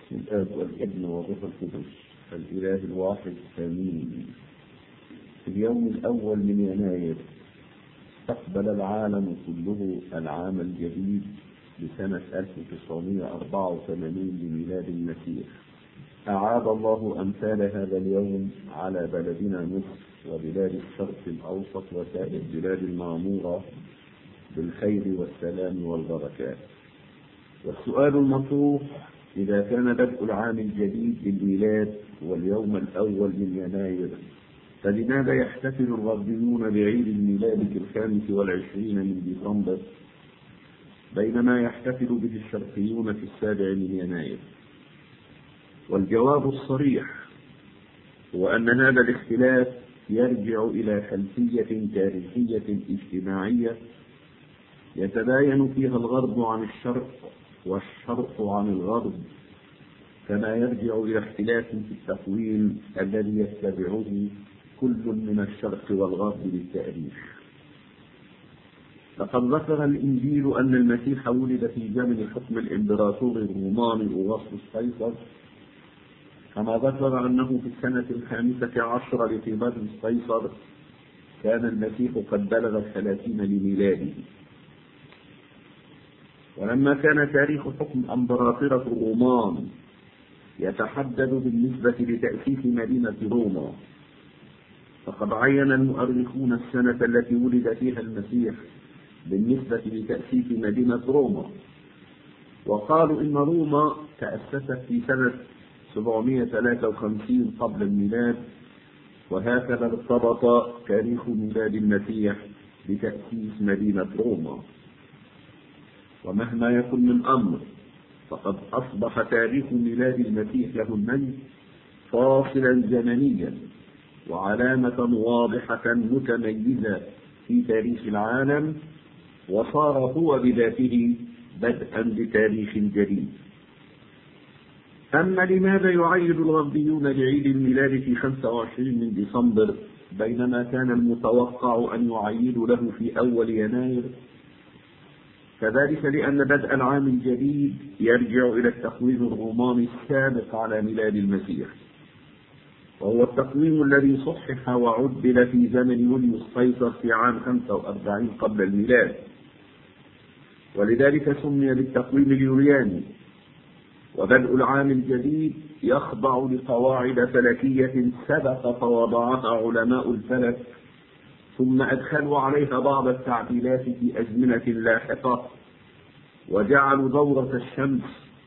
بسم الآب والابن والروح القدس الإله الواحد آمين. في اليوم الأول من يناير استقبل العالم كله العام الجديد لسنة 1984 لميلاد المسيح. أعاد الله أمثال هذا اليوم على بلدنا مصر وبلاد الشرق الأوسط وسائر البلاد المعمورة بالخير والسلام والبركات. والسؤال المطروح: إذا كان بدء العام الجديد بالميلاد واليوم الأول من يناير، فلماذا يحتفل الغربيون بعيد الميلاد في 25 من ديسمبر بينما يحتفل به الشرقيون في 7 من يناير؟ والجواب الصريح هو أن هذا الاختلاف يرجع إلى خلفية تاريخية اجتماعية يتباين فيها الغرب عن الشرق والشرق عن الغرب، كما يرجع إلى اختلاف في التقويم الذي يتبعه كل من الشرق والغرب للتاريخ. لقد ذكر الإنجيل أن المسيح ولد في زمن حكم الإمبراطور الروماني أوغسطس قيصر، كما ذكر أنه في السنة 15 لتيبريوس قيصر كان المسيح قد بلغ 30 لميلاده. ولما كان تاريخ حكم امبراطورة الرومان يتحدد بالنسبة لتأسيس مدينة روما، فقد عين المؤرخون السنة التي ولد فيها المسيح بالنسبة لتأسيس مدينة روما، وقالوا إن روما تأسست في سنة 753 قبل الميلاد، وهكذا ارتبط تاريخ ميلاد المسيح بتأسيس مدينة روما. ومهما يكن من أمر، فقد أصبح تاريخ ميلاد المسيح له المجد فاصلا زمنيا وعلامة واضحة متميزة في تاريخ العالم، وصار هو بذاته بدءا لتاريخ جديد. أما لماذا يعيد الغربيون بعيد الميلاد في 25 من ديسمبر بينما كان المتوقع أن يعيدوا له في أول يناير؟ فذلك لأن بدء العام الجديد يرجع إلى التقويم الروماني السابق على ميلاد المسيح، وهو التقويم الذي صحح وعدل في زمن يوليوس قيصر في عام 45 قبل الميلاد، ولذلك سمي بالتقويم اليولياني. وبدء العام الجديد يخضع لقواعد فلكية سبق فوضعها علماء الفلك، ثم أدخلوا عليها بعض التعديلات في أزمنة لاحقة، وجعلوا دورة الشمس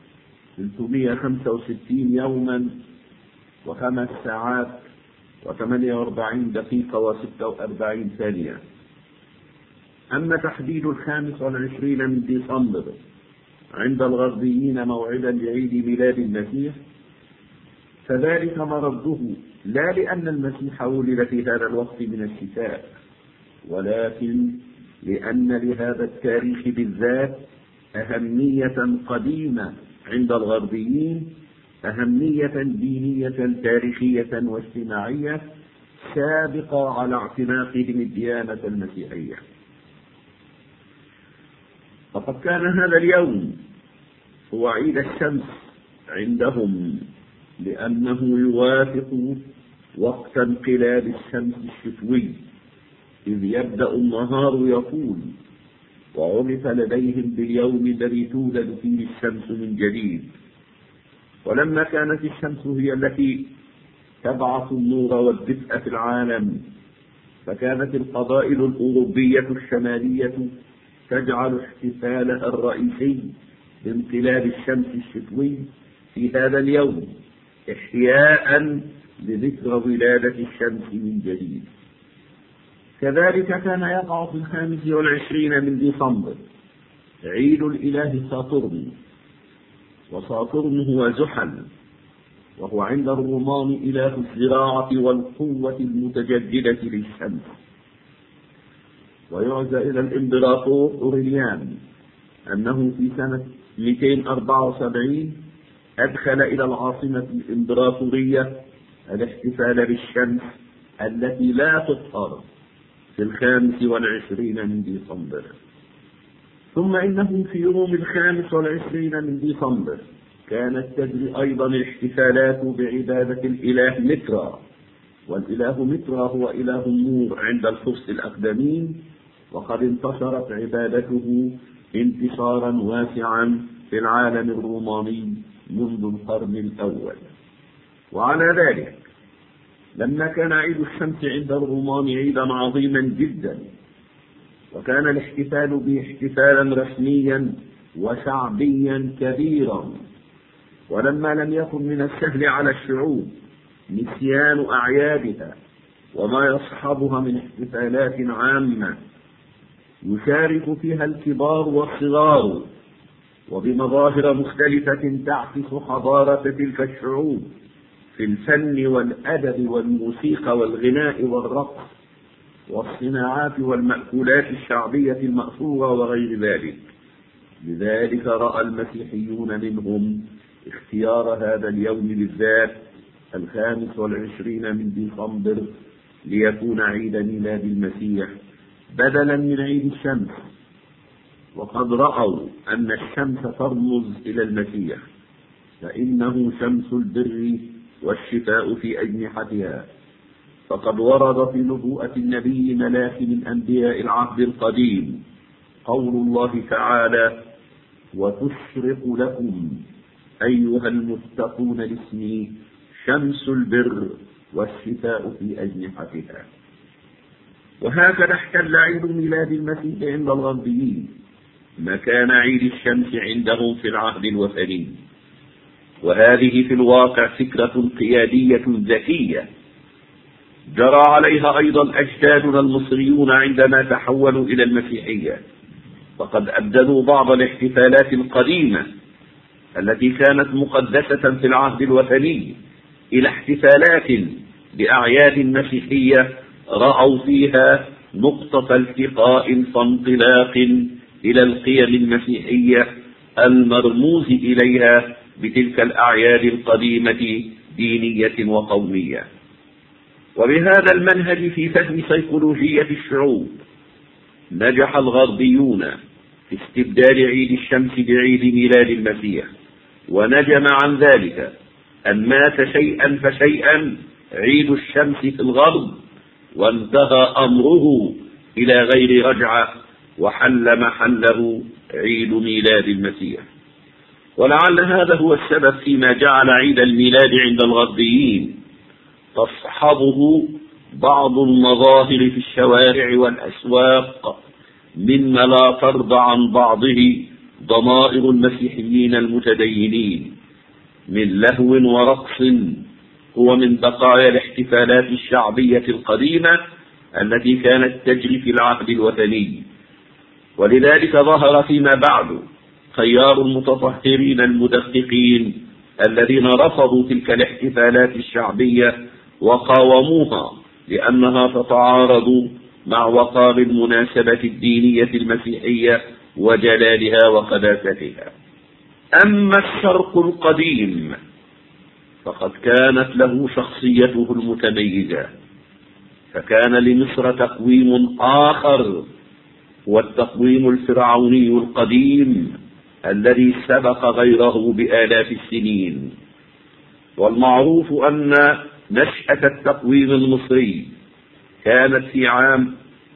365 يوما و5 ساعات و48 دقيقة و46 ثانية. أما تحديد 25 من ديسمبر عند الغربيين موعدا لعيد ميلاد المسيح، فذلك مرده لا لأن المسيح ولد في هذا الوقت من الشتاء، ولكن لأن لهذا التاريخ بالذات أهمية قديمة عند الغربيين، أهمية دينية تاريخية واجتماعية سابقة على اعتناقهم الديانة المسيحية. فقد كان هذا اليوم هو عيد الشمس عندهم، لأنه يوافق وقت انقلاب الشمس الشتوي، إذ يبدأ النهار يطول، وعرف لديهم باليوم الذي تولد فيه الشمس من جديد. ولما كانت الشمس هي التي تبعث النور والدفء في العالم، فكانت القبائل الأوروبية الشمالية تجعل احتفالها الرئيسي بانقلاب الشمس الشتوي في هذا اليوم إحياء لذكرى ولادة الشمس من جديد. كذلك كان يقع في 25 من ديسمبر عيد الإله ساتورن، وساتورن هو زحل، وهو عند الرومان إله الزراعة والقوة المتجددة للشمس. ويعزى إلى الإمبراطور أوريليان أنه في سنة 274 أدخل إلى العاصمة الإمبراطورية الاحتفال بالشمس التي لا تظهر في 25 من ديسمبر. ثم إنه في يوم 25 من ديسمبر كانت تجري أيضا الاحتفالات بعبادة الإله مترا، والإله مترا هو إله النور عند الفرس الأقدمين، وقد انتشرت عبادته انتشارا واسعا في العالم الروماني منذ القرن الأول. وعلى ذلك لما كان عيد الشمس عند الرومان عيدا عظيما جدا، وكان الاحتفال به احتفالا رسميا وشعبيا كبيرا، ولما لم يكن من السهل على الشعوب نسيان أعيادها وما يصحبها من احتفالات عامة يشارك فيها الكبار والصغار، وبمظاهر مختلفة تعكس حضارة تلك الشعوب في الفن والأدب والموسيقى والغناء والرقص والصناعات والمأكولات الشعبية المأثورة وغير ذلك. لذلك رأى المسيحيون منهم اختيار هذا اليوم بالذات 25 من ديسمبر ليكون عيد ميلاد المسيح بدلا من عيد الشمس، وقد رأوا أن الشمس ترمز إلى المسيح، فإنه شمس البر والشفاء في أجنحتها. فقد ورد في نبوءة النبي ملاك من أنبياء العهد القديم قول الله تعالى: وتشرق لكم أيها المتقون باسمي شمس البر والشفاء في أجنحتها. وهكذا احتل عيد ميلاد المسيح عند الغربيين مكان عيد الشمس عندهم في العهد الوثني. وهذه في الواقع فكرة قيادية ذكية جرى عليها أيضا أجدادنا المصريون عندما تحولوا إلى المسيحية، فقد أبدلوا بعض الاحتفالات القديمة التي كانت مقدسة في العهد الوثني إلى احتفالات بأعياد مسيحية رأوا فيها نقطة التقاء فانطلاق إلى القيم المسيحية المرموز إليها بتلك الأعياد القديمة دينية وقومية. وبهذا المنهج في فهم سيكولوجية الشعوب نجح الغربيون في استبدال عيد الشمس بعيد ميلاد المسيح، ونجم عن ذلك أن مات شيئا فشيئا عيد الشمس في الغرب، وانتهى أمره إلى غير رجعة، وحل محله عيد ميلاد المسيح. ولعل هذا هو السبب فيما جعل عيد الميلاد عند الغربيين تصحبه بعض المظاهر في الشوارع والأسواق مما لا ترضى عن بعضه ضمائر المسيحيين المتدينين من لهو ورقص هو من بقايا الاحتفالات الشعبية القديمة التي كانت تجري في العهد الوثني. ولذلك ظهر فيما بعد خيار المتطهرين المدققين الذين رفضوا تلك الاحتفالات الشعبية وقاوموها لأنها تتعارض مع وقار المناسبة الدينية المسيحية وجلالها وقداستها. أما الشرق القديم فقد كانت له شخصيته المتميزة، فكان لمصر تقويم آخر والتقويم الفرعوني القديم الذي سبق غيره بآلاف السنين. والمعروف أن نشأة التقويم المصري كانت في عام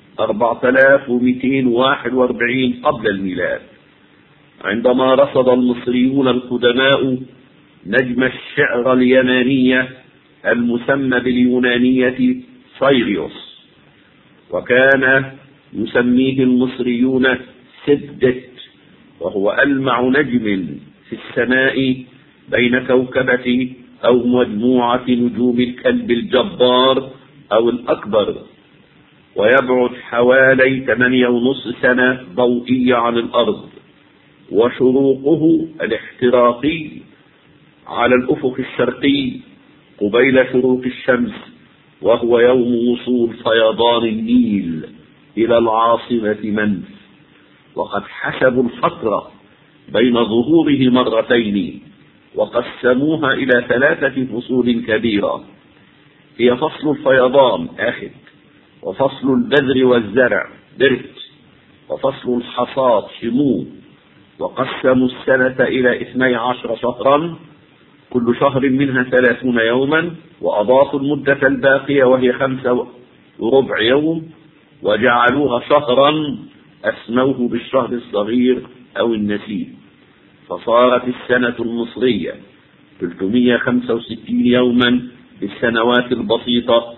4241 قبل الميلاد، عندما رصد المصريون القدماء نجم الشعر اليمانية المسمى باليونانية سايريوس، وكان يسميه المصريون سدت، وهو ألمع نجم في السماء بين كوكبة أو مجموعة نجوم الكلب الجبار أو الأكبر، ويبعد حوالي 8.5 سنة ضوئية عن الأرض، وشروقه الاحتراقي على الأفق الشرقي قبيل شروق الشمس، وهو يوم وصول فيضان النيل إلى العاصمة منف. وقد حسبوا الفترة بين ظهوره مرتين وقسموها إلى 3 فصول كبيرة، هي فصل الفيضان آخد، وفصل البذر والزرع برت، وفصل الحصاد شمو، وقسموا السنة إلى 12 شهرا، كل شهر منها 30 يوما، وأضافوا المدة الباقية وهي 5.25 يوم، وجعلوها شهرا أسموه بالشهر الصغير أو النسيب، فصارت السنة المصرية 365 يوما في السنوات البسيطة،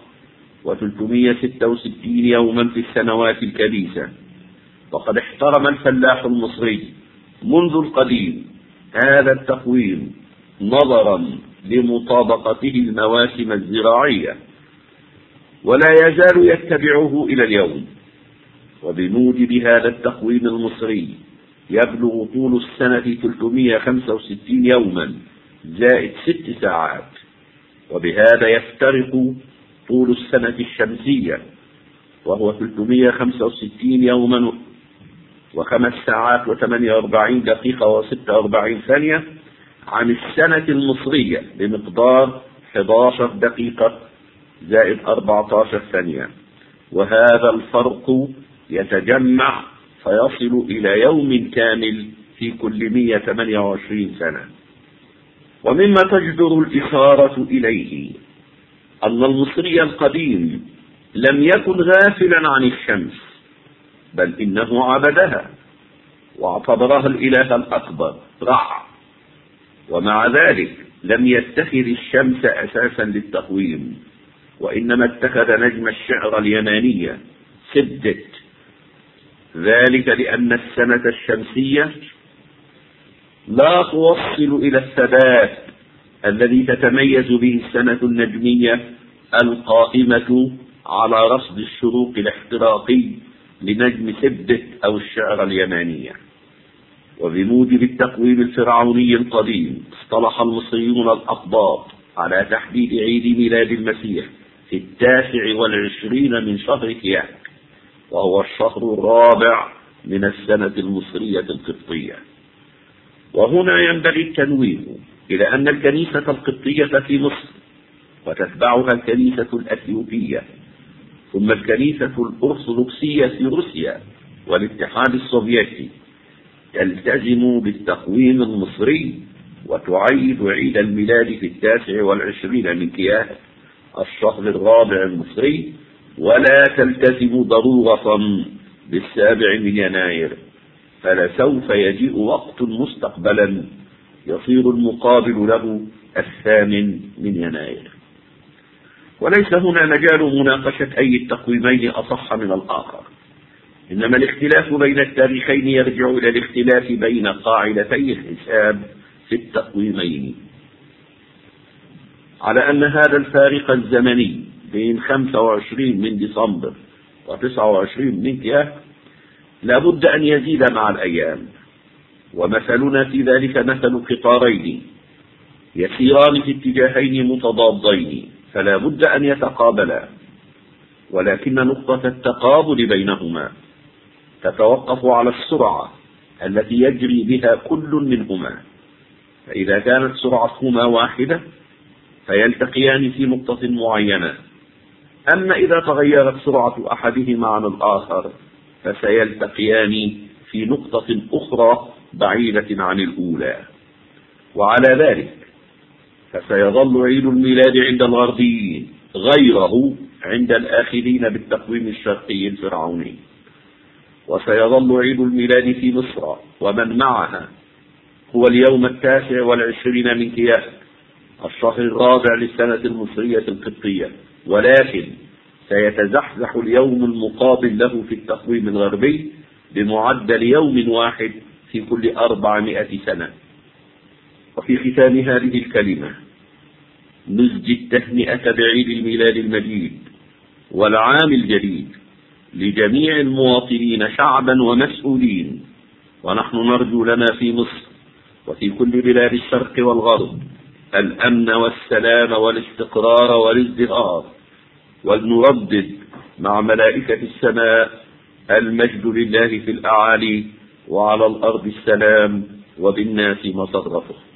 و366 يوما في السنوات الكبيسة. وقد احترم الفلاح المصري منذ القديم هذا التقويم نظرا لمطابقته المواسم الزراعية، ولا يزال يتبعه إلى اليوم. وبموجب هذا التقويم المصري يبلغ طول السنة 365 يوما زائد 6 ساعات، وبهذا يفترق طول السنة الشمسية وهو 365 يوما و5 ساعات و48 دقيقة و46 ثانية عن السنة المصرية بمقدار 11 دقيقة زائد 14 ثانية، وهذا الفرق يتجمع فيصل إلى يوم كامل في كل 128 سنة. ومما تجدر الإشارة إليه أن المصري القديم لم يكن غافلا عن الشمس، بل إنه عبدها واعتبرها الإله الأكبر رع، ومع ذلك لم يتخذ الشمس أساسا للتقويم، وإنما اتخذ نجم الشعر اليمانية سبدت، ذلك لأن السنة الشمسية لا توصل إلى الثبات الذي تتميز به السنة النجمية القائمة على رصد الشروق الاحتراقي لنجم سبدت أو الشعر اليمانية. وبموجب التقويم الفرعوني القديم اصطلح المصريون الأقباط على تحديد عيد ميلاد المسيح في 29 من شهر كياك، وهو الشهر الرابع من السنة المصرية القبطية. وهنا ينبغي التنويه إلى أن الكنيسة القبطية في مصر، وتتبعها الكنيسة الأثيوبية، ثم الكنيسة الأرثوذكسية في روسيا والاتحاد السوفيتي، تلتزم بالتقويم المصري وتعيد عيد الميلاد في 29 من كياك الشهر الرابع المصري، ولا تلتزم ضرورة ب7 من يناير، فلسوف يجيء وقت مستقبلا يصير المقابل له 8 من يناير. وليس هنا مجال مناقشة أي التقويمين أصح من الآخر، إنما الاختلاف بين التاريخين يرجع إلى الاختلاف بين قاعدتي الحساب في التقويمين، على أن هذا الفارق الزمني بين 25 من ديسمبر و29 من كياك لابد أن يزيد مع الأيام. ومثلنا في ذلك مثل قطارين يسيران في اتجاهين متضادين، فلا بد أن يتقابلا، ولكن نقطة التقابل بينهما تتوقف على السرعة التي يجري بها كل منهما، فإذا كانت سرعتهما واحدة فيلتقيان في نقطة معينة، أما إذا تغيرت سرعة أحدهما عن الآخر فسيلتقيان في نقطة أخرى بعيدة عن الأولى. وعلى ذلك فسيظل عيد الميلاد عند الغربيين غيره عند الآخذين بالتقويم الشرقي الفرعوني، وسيظل عيد الميلاد في مصر ومن معها هو اليوم 29 من كياك الشهر الرابع للسنة المصرية القبطية، ولكن سيتزحزح اليوم المقابل له في التقويم الغربي بمعدل يوم واحد في كل 400 سنة. وفي ختام هذه الكلمة نزجي التهنئة بعيد الميلاد المجيد والعام الجديد لجميع المواطنين شعبا ومسؤولين، ونحن نرجو لنا في مصر وفي كل بلاد الشرق والغرب الأمن والسلام والاستقرار والازدهار، ولنردد مع ملائكة السماء المجد لله في الأعالي وعلى الأرض السلام وبالناس مسرته.